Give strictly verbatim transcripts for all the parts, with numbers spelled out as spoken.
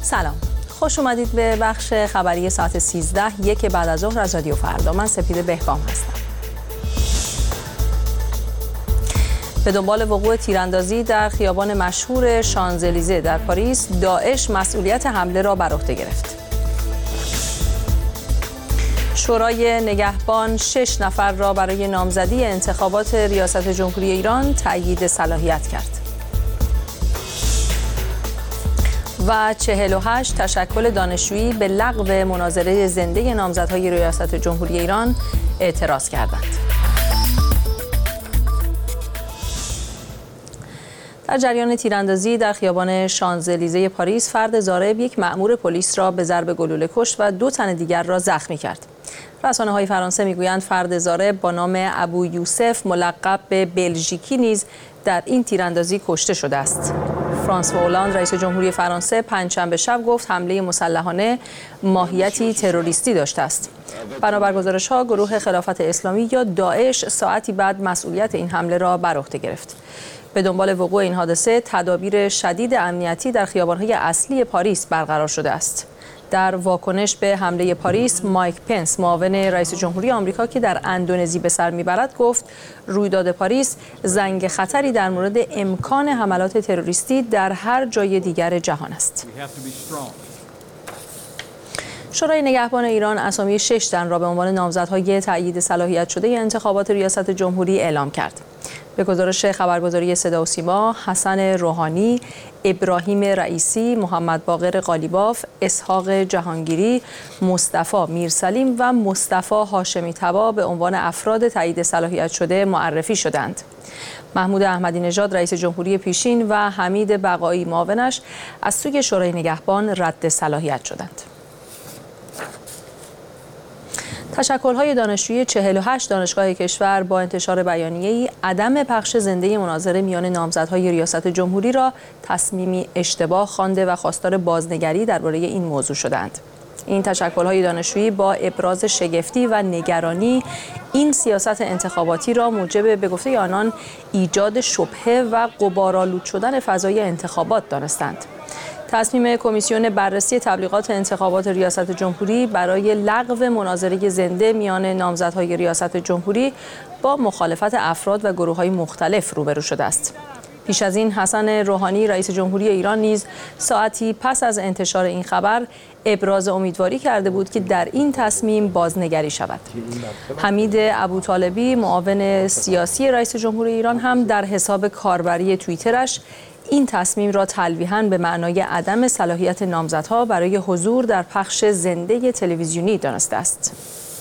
سلام، خوش اومدید به بخش خبری ساعت سیزده یک بعد از ظهر از رادیو فردا. من سپید بهکام هستم. به دنبال وقوع تیراندازی در خیابان مشهور شانزلیزه در پاریس، داعش مسئولیت حمله را بر عهده گرفت. شورای نگهبان شش نفر را برای نامزدی انتخابات ریاست جمهوری ایران تأیید صلاحیت کرد. و چهل و هشت تشکل دانشجویی به لغو مناظره زنده نامزدهای ریاست جمهوری ایران اعتراض کردند. در جریان تیراندازی در خیابان شانزلیزه پاریس، فرد ضارب یک مأمور پلیس را به ضرب گلوله کشت و دو تن دیگر را زخمی کرد. رسانه‌های فرانسه میگویند فرد ضارب با نام ابو یوسف ملقب به بلژیکی نیز در این تیراندازی کشته شده است. فرانسوا اولاند رئیس جمهوری فرانسه پنجشنبه شب گفت حمله مسلحانه ماهیتی تروریستی داشته است. بنابر گزارش‌ها گروه خلافت اسلامی یا داعش ساعتی بعد مسئولیت این حمله را بر عهده گرفت. به دنبال وقوع این حادثه تدابیر شدید امنیتی در خیابان‌های اصلی پاریس برقرار شده است. در واکنش به حمله پاریس، مایک پنس معاون رئیس جمهوری آمریکا که در اندونزی به سر میبرد گفت رویداد پاریس زنگ خطری در مورد امکان حملات تروریستی در هر جای دیگر جهان است. شورای نگهبان ایران اسامی شش تن را به عنوان نامزدهای تأیید صلاحیت شده انتخابات ریاست جمهوری اعلام کرد. به گزارش خبرگزاری صدا و سیما، حسن روحانی، ابراهیم رئیسی، محمد باقر قالیباف، اسحاق جهانگیری، مصطفی میرسلیم و مصطفی هاشمی طبا به عنوان افراد تایید صلاحیت شده معرفی شدند. محمود احمدی نژاد رئیس جمهوری پیشین و حمید بقایی معاونش از سوی شورای نگهبان رد صلاحیت شدند. تشکل‌های دانشجویی چهل و هشت دانشگاه کشور با انتشار بیانیه‌ای عدم پخش زنده مناظره میان نامزدهای ریاست جمهوری را تصمیمی اشتباه خوانده و خواستار بازنگری درباره این موضوع شدند. این تشکل‌های دانشجویی با ابراز شگفتی و نگرانی این سیاست انتخاباتی را موجب به گفته آنان ایجاد شبهه و غبارآلود شدن فضای انتخابات دانستند. تصمیم کمیسیون بررسی تبلیغات انتخابات ریاست جمهوری برای لغو مناظره زنده میان نامزدهای ریاست جمهوری با مخالفت افراد و گروه‌های مختلف روبرو شده است. پیش از این حسن روحانی رئیس جمهوری ایران نیز ساعتی پس از انتشار این خبر ابراز امیدواری کرده بود که در این تصمیم بازنگری شود. حمید ابوطالبی معاون سیاسی رئیس جمهوری ایران هم در حساب کاربری توییترش این تصمیم را تلویحاً به معنای عدم صلاحیت نامزدها برای حضور در پخش زنده تلویزیونی دانسته است.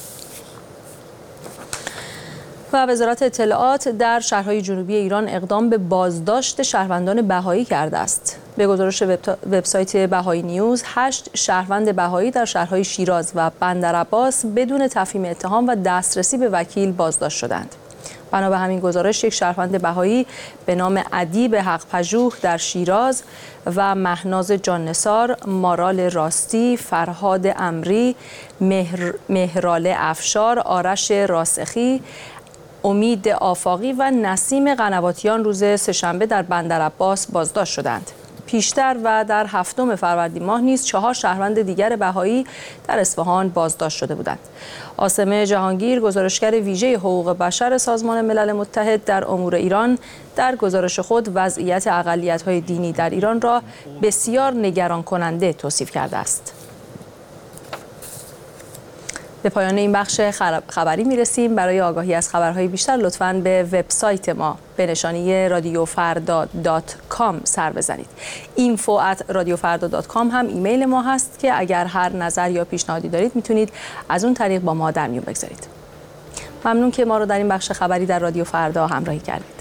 و وزارت اطلاعات در شهرهای جنوبی ایران اقدام به بازداشت شهروندان بهایی کرده است. به گزارش وبسایت بهایی نیوز، هشت شهروند بهایی در شهرهای شیراز و بندرعباس بدون تفهیم اتهام و دسترسی به وکیل بازداشت شدند. بنا به همین گزارش، یک شهروند بهایی به نام ادیب حق پژوه در شیراز و مهناز جان نثار، مارال راستی، فرهاد امری، مهر، مهراله افشار، آرش راسخی، امید آفاقی و نسیم قنواتیان روز سه‌شنبه در بندرعباس بازداشت شدند. پیشتر و در هفتم فروردین ماه نیز چهار شهروند دیگر بهایی در اصفهان بازداشت شده بودند. عاصمه جهانگیر، گزارشگر ویژه حقوق بشر سازمان ملل متحد در امور ایران، در گزارش خود وضعیت اقلیت‌های دینی در ایران را بسیار نگران کننده توصیف کرده است. به پایان این بخش خبری میرسیم. برای آگاهی از خبرهای بیشتر لطفاً به وبسایت ما به نشانی رادیو فردا دات کام سر بزنید. اینفو ات رادیو فردا دات کام هم ایمیل ما هست که اگر هر نظر یا پیشنهادی دارید میتونید از اون طریق با ما در میون بگذارید. ممنون که ما رو در این بخش خبری در رادیو فردا همراهی کردید.